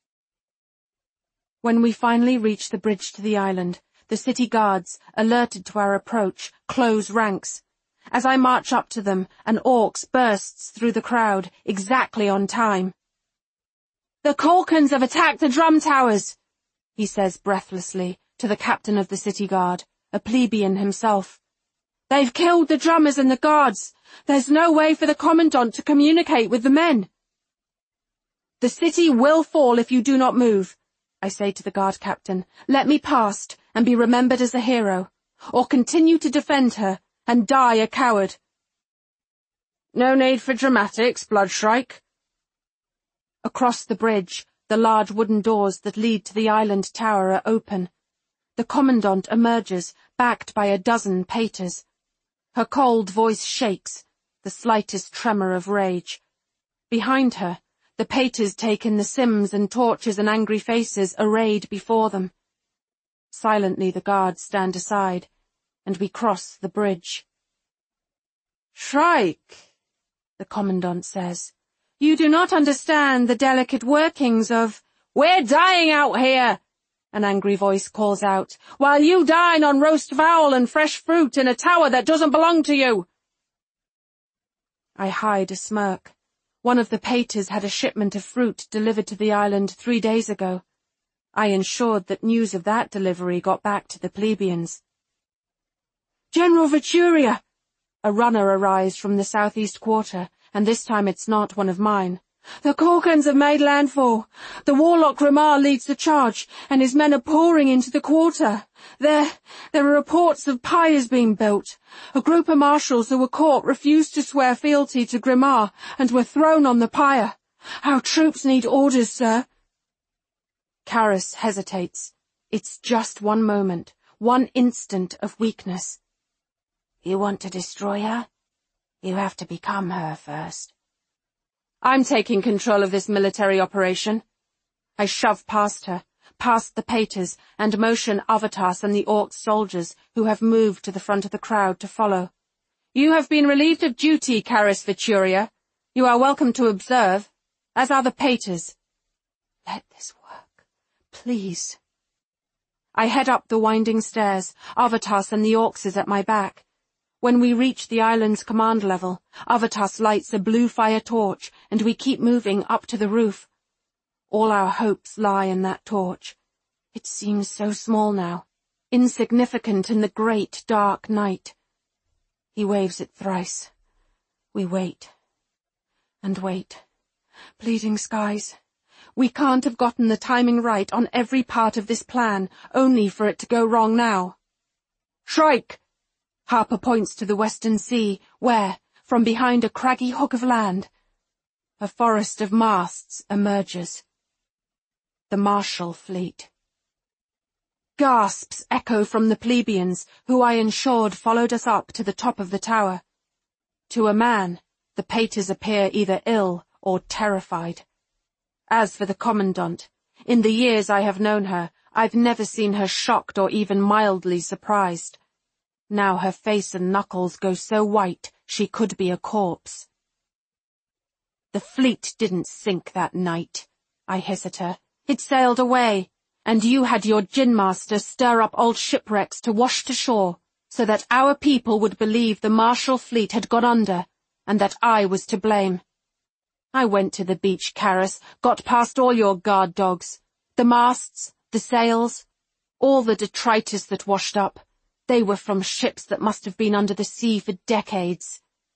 When we finally reach the bridge to the island, the city guards, alerted to our approach, close ranks. As I march up to them, an orc bursts through the crowd, exactly on time. "The Corkins have attacked the drum towers," he says breathlessly to the captain of the city guard, a plebeian himself. "They've killed the drummers and the guards. There's no way for the commandant to communicate with the men." "The city will fall if you do not move," I say to the guard captain. "Let me past and be remembered as a hero, or continue to defend her and die a coward." "No need for dramatics, Bloodshrike." Across the bridge, the large wooden doors that lead to the island tower are open. The commandant emerges, backed by a dozen paeters. Her cold voice shakes, the slightest tremor of rage. Behind her, the paeters take in the sims and torches and angry faces arrayed before them. Silently the guards stand aside, and we cross the bridge. "Shrike," the commandant says, "you do not understand the delicate workings of—" "We're dying out here," an angry voice calls out, "while you dine on roast fowl and fresh fruit in a tower that doesn't belong to you." I hide a smirk. One of the paeters had a shipment of fruit delivered to the island 3 days ago. I ensured that news of that delivery got back to the plebeians. "General Veturia!" A runner arrives from the southeast quarter, and this time it's not one of mine. "The Corkins have made landfall. The warlock Grimar leads the charge, and his men are pouring into the quarter. There are reports of pyres being built. A group of marshals who were caught refused to swear fealty to Grimar and were thrown on the pyre. Our troops need orders, sir." Karis hesitates. It's just one moment, one instant of weakness. "You want to destroy her? You have to become her first." "I'm taking control of this military operation." I shove past her, past the paeters, and motion Avatas and the orc soldiers who have moved to the front of the crowd to follow. "You have been relieved of duty, Karis Veturia. You are welcome to observe, as are the paeters." Let this work, please. I head up the winding stairs, Avatas and the orcs is at my back. When we reach the island's command level, Avatas lights a blue fire torch, and we keep moving up to the roof. All our hopes lie in that torch. It seems so small now, insignificant in the great dark night. He waves it thrice. We wait. And wait. Bleeding skies. We can't have gotten the timing right on every part of this plan, only for it to go wrong now. "Shrike!" Harper points to the western sea, where, from behind a craggy hook of land, a forest of masts emerges. The Marshal fleet. Gasps echo from the plebeians, who I ensured followed us up to the top of the tower. To a man, the paeters appear either ill or terrified. As for the commandant, in the years I have known her, I've never seen her shocked or even mildly surprised. Now her face and knuckles go so white she could be a corpse. "The fleet didn't sink that night," I hiss at her. "It sailed away, and you had your gin master stir up old shipwrecks to wash to shore, so that our people would believe the Marshal fleet had gone under, and that I was to blame. I went to the beach, Karis, got past all your guard dogs, the masts, the sails, all the detritus that washed up. They were from ships that must have been under the sea for decades."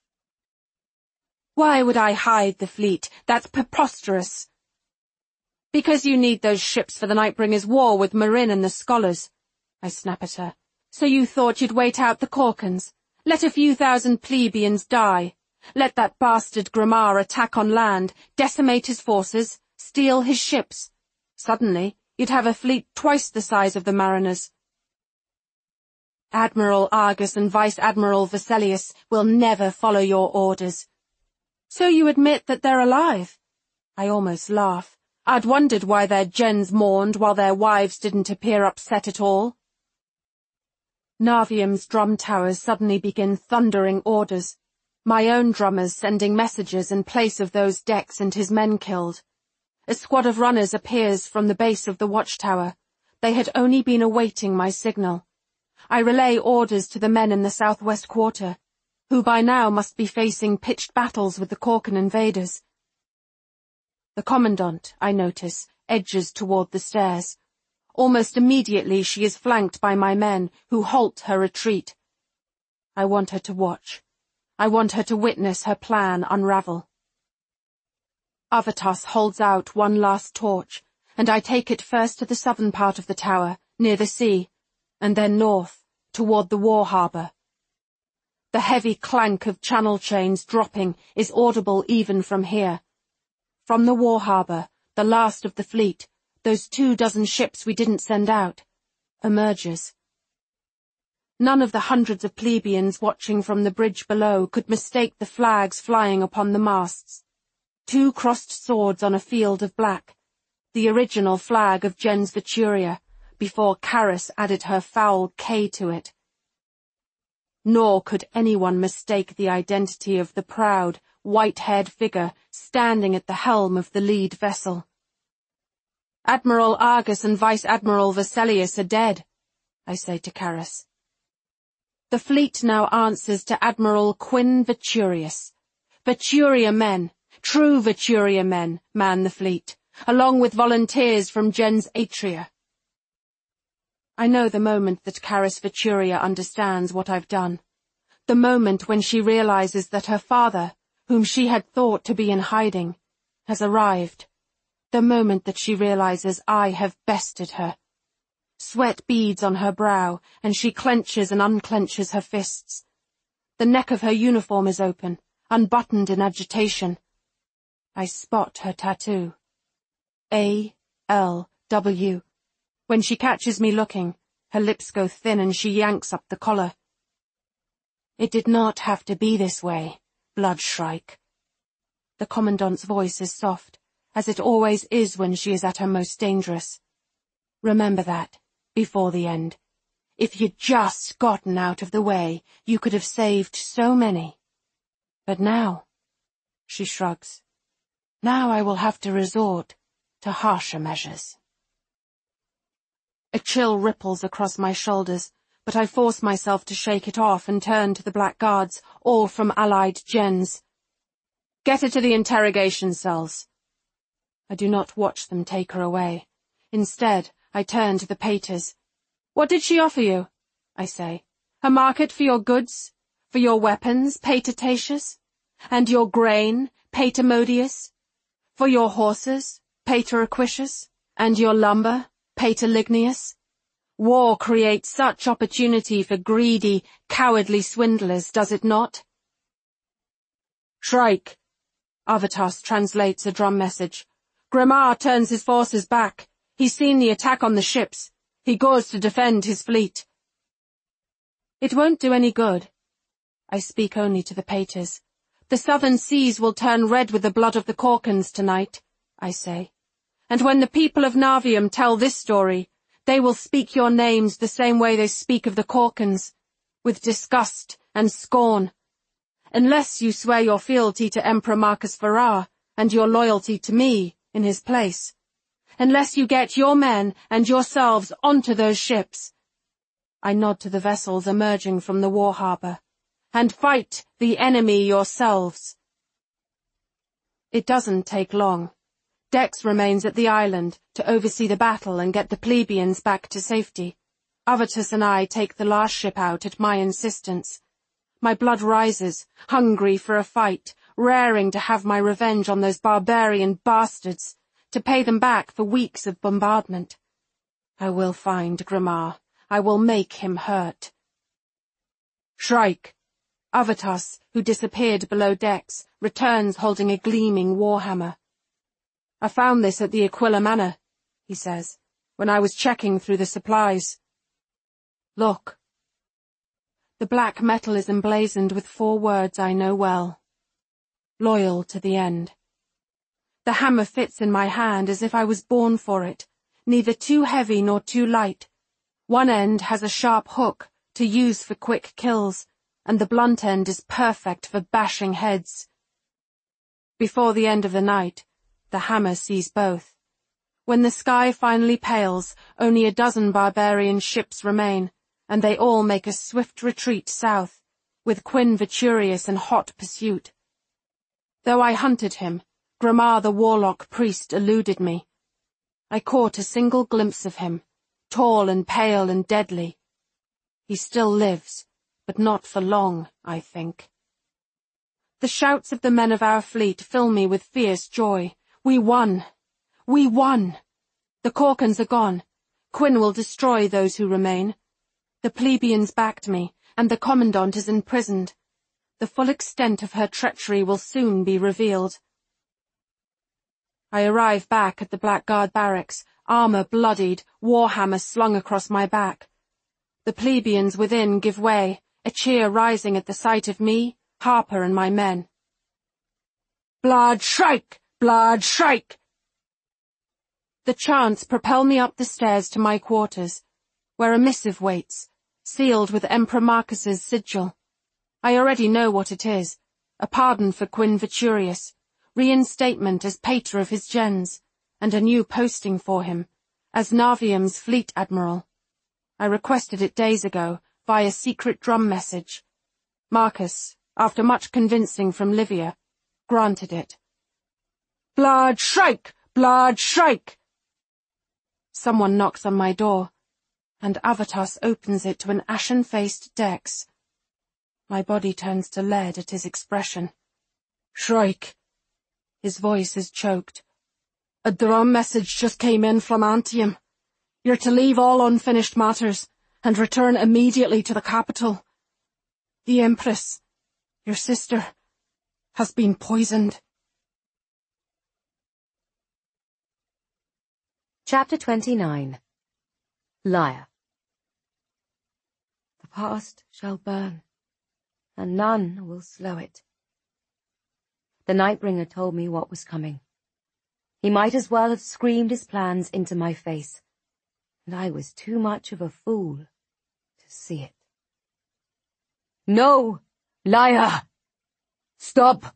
"Why would I hide the fleet? That's preposterous." "Because you need those ships for the Nightbringer's war with Marin and the scholars," I snap at her. "So you thought you'd wait out the Corkins, let a few thousand plebeians die, let that bastard Grimar attack on land, decimate his forces, steal his ships. Suddenly, you'd have a fleet twice the size of the Mariners. Admiral Argus and Vice Admiral Vesalius will never follow your orders." "So you admit that they're alive?" I almost laugh. I'd wondered why their gens mourned while their wives didn't appear upset at all. Navium's drum towers suddenly begin thundering orders, my own drummers sending messages in place of those Dex and his men killed. A squad of runners appears from the base of the watchtower. They had only been awaiting my signal. I relay orders to the men in the southwest quarter, who by now must be facing pitched battles with the Korkan invaders. The commandant, I notice, edges toward the stairs. Almost immediately she is flanked by my men, who halt her retreat. I want her to watch. I want her to witness her plan unravel. Avatas holds out one last torch, and I take it first to the southern part of the tower, near the sea, and then north, toward the war harbour. The heavy clank of channel chains dropping is audible even from here. From the war harbour, the last of the fleet, those 24 ships we didn't send out, emerges. None of the hundreds of plebeians watching from the bridge below could mistake the flags flying upon the masts. 2 crossed swords on a field of black, the original flag of Gens Veturia, before Karis added her foul K to it. Nor could anyone mistake the identity of the proud, white-haired figure standing at the helm of the lead vessel. Admiral Argus and Vice-Admiral Vesalius are dead, I say to Karis. The fleet now answers to Admiral Quinn Veturius. Veturia men, true Veturia men, man the fleet, along with volunteers from Gens Atria. I know the moment that Karis Veturia understands what I've done. The moment when she realizes that her father, whom she had thought to be in hiding, has arrived. The moment that she realizes I have bested her. Sweat beads on her brow, and she clenches and unclenches her fists. The neck of her uniform is open, unbuttoned in agitation. I spot her tattoo. A-L-W. When she catches me looking, her lips go thin and she yanks up the collar. It did not have to be this way, Bloodshrike. The commandant's voice is soft, as it always is when she is at her most dangerous. Remember that, before the end. If you'd just gotten out of the way, you could have saved so many. But now, she shrugs, now I will have to resort to harsher measures. A chill ripples across my shoulders, but I force myself to shake it off and turn to the black guards, all from allied gens. Get her to the interrogation cells. I do not watch them take her away. Instead, I turn to the Paters. What did she offer you? I say. A market for your goods? For your weapons, Pater Tatius? And your grain, Pater Modius? For your horses, Pater Aquitius? And your lumber, Pater Lignius? War creates such opportunity for greedy, cowardly swindlers, does it not? Shrike. Avatas translates a drum message. Grimar turns his forces back. He's seen the attack on the ships. He goes to defend his fleet. It won't do any good. I speak only to the Paters. The southern seas will turn red with the blood of the Korkans tonight, I say. And when the people of Navium tell this story, they will speak your names the same way they speak of the Korkans, with disgust and scorn. Unless you swear your fealty to Emperor Marcus Farrar and your loyalty to me in his place. Unless you get your men and yourselves onto those ships. I nod to the vessels emerging from the war harbour. And fight the enemy yourselves. It doesn't take long. Dex remains at the island to oversee the battle and get the plebeians back to safety. Avatas and I take the last ship out at my insistence. My blood rises, hungry for a fight, raring to have my revenge on those barbarian bastards, to pay them back for weeks of bombardment. I will find Grimar. I will make him hurt. Shrike. Avatas, who disappeared below decks, returns holding a gleaming warhammer. I found this at the Aquila Manor, he says, when I was checking through the supplies. Look. The black metal is emblazoned with 4 words I know well. Loyal to the end. The hammer fits in my hand as if I was born for it, neither too heavy nor too light. One end has a sharp hook to use for quick kills, and the blunt end is perfect for bashing heads. Before the end of the night, the hammer sees both. When the sky finally pales, only a dozen barbarian ships remain, and they all make a swift retreat south, with Quinn Veturius in hot pursuit. Though I hunted him, Gramar the warlock priest eluded me. I caught a single glimpse of him, tall and pale and deadly. He still lives, but not for long, I think. The shouts of the men of our fleet fill me with fierce joy. We won! We won! The Corkins are gone. Quinn will destroy those who remain. The plebeians backed me, and the commandant is imprisoned. The full extent of her treachery will soon be revealed. I arrive back at the Blackguard barracks, armour bloodied, warhammer slung across my back. The plebeians within give way, a cheer rising at the sight of me, Harper and my men. Blood Shrike! Blood Shrike! The chants propel me up the stairs to my quarters, where a missive waits, sealed with Emperor Marcus's sigil. I already know what it is, a pardon for Quinn Veturius, reinstatement as pater of his gens, and a new posting for him, as Navium's fleet admiral. I requested it days ago, via secret drum message. Marcus, after much convincing from Livia, granted it. Blood Shrike! Blood Shrike! Someone knocks on my door, and Avatos opens it to an ashen-faced Dex. My body turns to lead at his expression. Shrike. His voice is choked. A drum message just came in from Antium. You're to leave all unfinished matters, and return immediately to the capital. The Empress, your sister, has been poisoned. Chapter 29. Lyre. The past shall burn, and none will slow it. The Nightbringer told me what was coming. He might as well have screamed his plans into my face, and I was too much of a fool to see it. No, Lyre! Stop!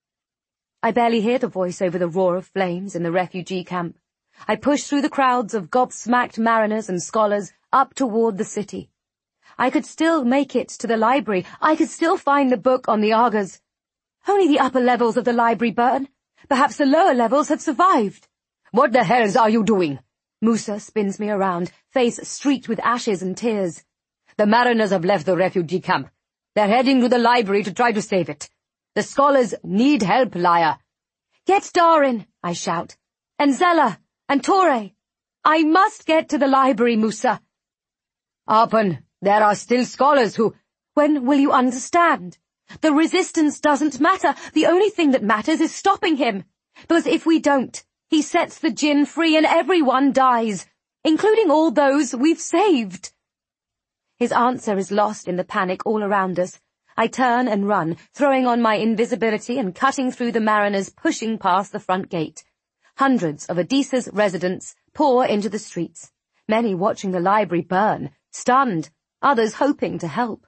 I barely hear the voice over the roar of flames in the refugee camp. I push through the crowds of gobsmacked mariners and scholars up toward the city. I could still make it to the library. I could still find the book on the Argos. Only the upper levels of the library burn. Perhaps the lower levels have survived. What the hells are you doing? Musa spins me around, face streaked with ashes and tears. The mariners have left the refugee camp. They're heading to the library to try to save it. The scholars need help, Lyre. Get Darin, I shout. And Zella, and Torre. I must get to the library, Musa. Arpan, there are still scholars who... When will you understand? The resistance doesn't matter. The only thing that matters is stopping him. Because if we don't, he sets the djinn free and everyone dies, including all those we've saved. His answer is lost in the panic all around us. I turn and run, throwing on my invisibility and cutting through the mariners pushing past the front gate. Hundreds of Odysseus residents pour into the streets, many watching the library burn, stunned, others hoping to help.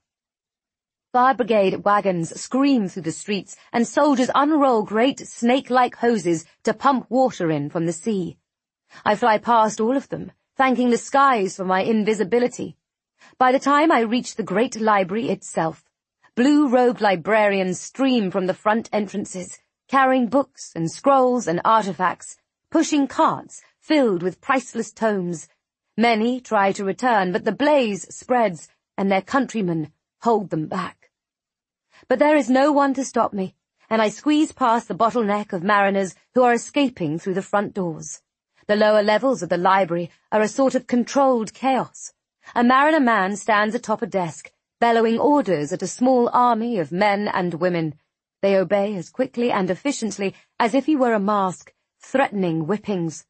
Fire brigade wagons scream through the streets, and soldiers unroll great snake-like hoses to pump water in from the sea. I fly past all of them, thanking the skies for my invisibility. By the time I reach the great library itself, blue-robed librarians stream from the front entrances, carrying books and scrolls and artifacts, pushing carts filled with priceless tomes. Many try to return, but the blaze spreads, and their countrymen hold them back. But there is no one to stop me, and I squeeze past the bottleneck of mariners who are escaping through the front doors. The lower levels of the library are a sort of controlled chaos. A mariner man stands atop a desk, bellowing orders at a small army of men and women. They obey as quickly and efficiently as if he were a mask, threatening whippings.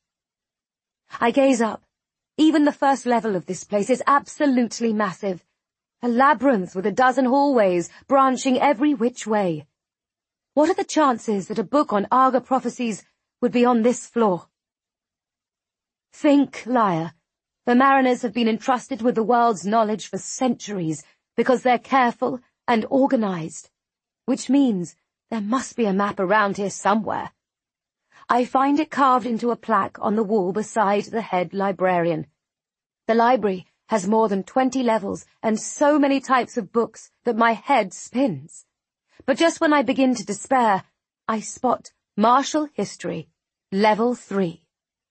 I gaze up. Even the first level of this place is absolutely massive. A labyrinth with a dozen hallways branching every which way. What are the chances that a book on Arga prophecies would be on this floor? Think, Lyre. The mariners have been entrusted with the world's knowledge for centuries because they're careful and organized, which means there must be a map around here somewhere. I find it carved into a plaque on the wall beside the head librarian. The library has more than 20 levels and so many types of books that my head spins. But just when I begin to despair, I spot Martial History, Level 3.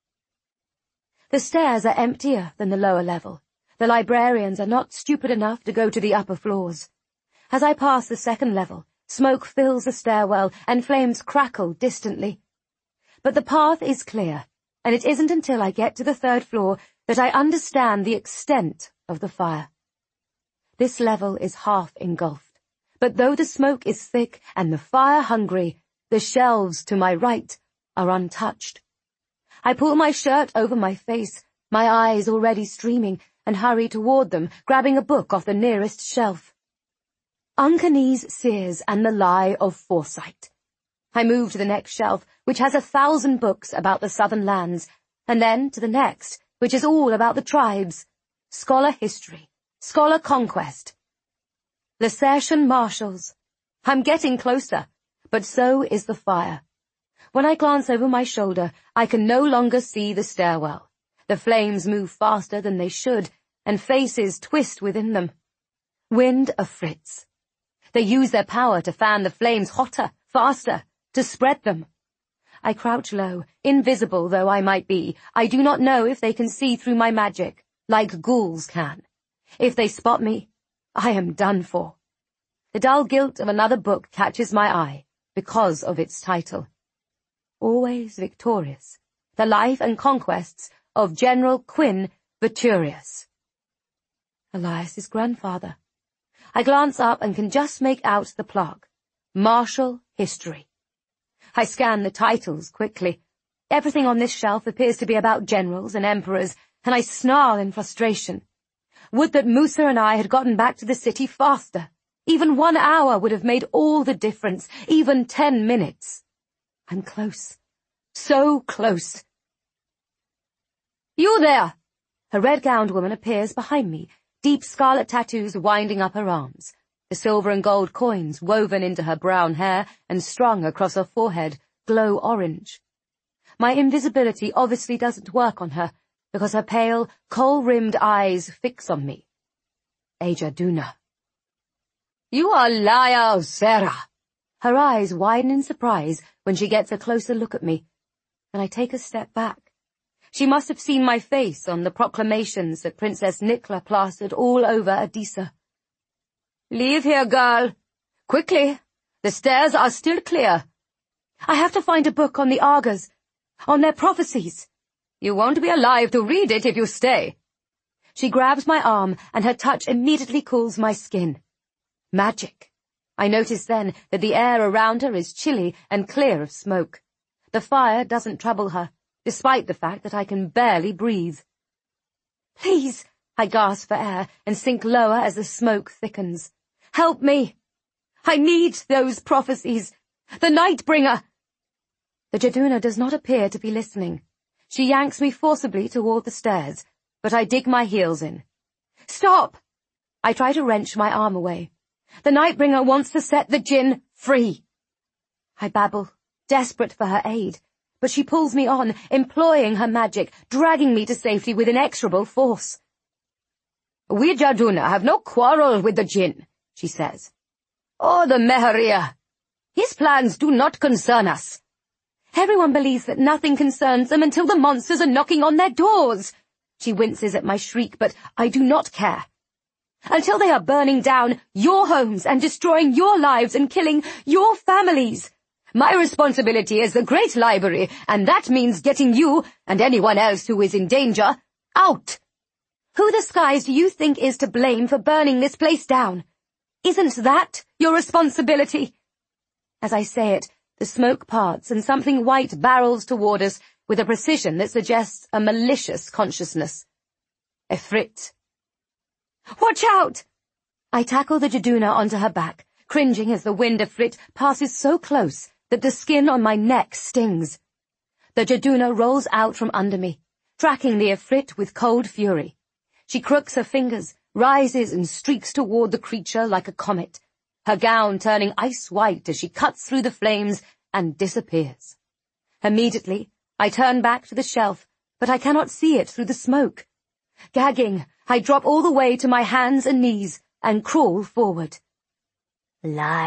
The stairs are emptier than the lower level. The librarians are not stupid enough to go to the upper floors. As I pass the second level, smoke fills the stairwell and flames crackle distantly. But the path is clear, and it isn't until I get to the third floor that I understand the extent of the fire. This level is half engulfed, but though the smoke is thick and the fire hungry, the shelves to my right are untouched. I pull my shirt over my face, my eyes already streaming, and hurry toward them, grabbing a book off the nearest shelf. Uncanese Seers and the Lie of Foresight. I move to the next shelf, which has 1,000 books about the southern lands, and then to the next, which is all about the tribes. Scholar History, Scholar Conquest. Lacertian Marshals. I'm getting closer, but so is the fire. When I glance over my shoulder, I can no longer see the stairwell. The flames move faster than they should, and faces twist within them. Wind of Fritz. They use their power to fan the flames hotter, faster, to spread them. I crouch low, invisible though I might be. I do not know if they can see through my magic, like ghouls can. If they spot me, I am done for. The dull gilt of another book catches my eye, because of its title. Always Victorious. The Life and Conquests of General Quinn Veturius. Elias's grandfather. I glance up and can just make out the plaque. Martial History. I scan the titles quickly. Everything on this shelf appears to be about generals and emperors, and I snarl in frustration. Would that Musa and I had gotten back to the city faster. Even 1 hour would have made all the difference, even 10 minutes. I'm close. So close. You there! A red-gowned woman appears behind me, deep scarlet tattoos winding up her arms. The silver and gold coins woven into her brown hair and strung across her forehead glow orange. My invisibility obviously doesn't work on her, because her pale, kohl-rimmed eyes fix on me. Ajaduna. You are Lia of Sarah. Her eyes widen in surprise when she gets a closer look at me, and I take a step back. She must have seen my face on the proclamations that Princess Nikla plastered all over Adisa. Leave here, girl. Quickly. The stairs are still clear. I have to find a book on the Argas, on their prophecies. You won't be alive to read it if you stay. She grabs my arm, and her touch immediately cools my skin. Magic. I notice then that the air around her is chilly and clear of smoke. The fire doesn't trouble her, despite the fact that I can barely breathe. Please, I gasp for air and sink lower as the smoke thickens. Help me! I need those prophecies. The Nightbringer! The Jaduna does not appear to be listening. She yanks me forcibly toward the stairs, but I dig my heels in. Stop! I try to wrench my arm away. The Nightbringer wants to set the Jinn free. I babble, desperate for her aid, but she pulls me on, employing her magic, dragging me to safety with inexorable force. We Jaduna have no quarrel with the Jinn, she says. Or the Meharia. His plans do not concern us. Everyone believes that nothing concerns them until the monsters are knocking on their doors. She winces at my shriek, but I do not care. Until they are burning down your homes and destroying your lives and killing your families. My responsibility is the Great Library, and that means getting you, and anyone else who is in danger, out. Who the skies do you think is to blame for burning this place down? Isn't that your responsibility? As I say it, the smoke parts and something white barrels toward us with a precision that suggests a malicious consciousness. Efrit. Watch out! I tackle the Jaduna onto her back, cringing as the wind Efrit passes so close that the skin on my neck stings. The Jaduna rolls out from under me. tracking the Ifrit with cold fury. She crooks her fingers, rises and streaks toward the creature like a comet, her gown turning ice-white as she cuts through the flames and disappears. Immediately, I turn back to the shelf, but I cannot see it through the smoke. Gagging, I drop all the way to my hands and knees and crawl forward. Lie.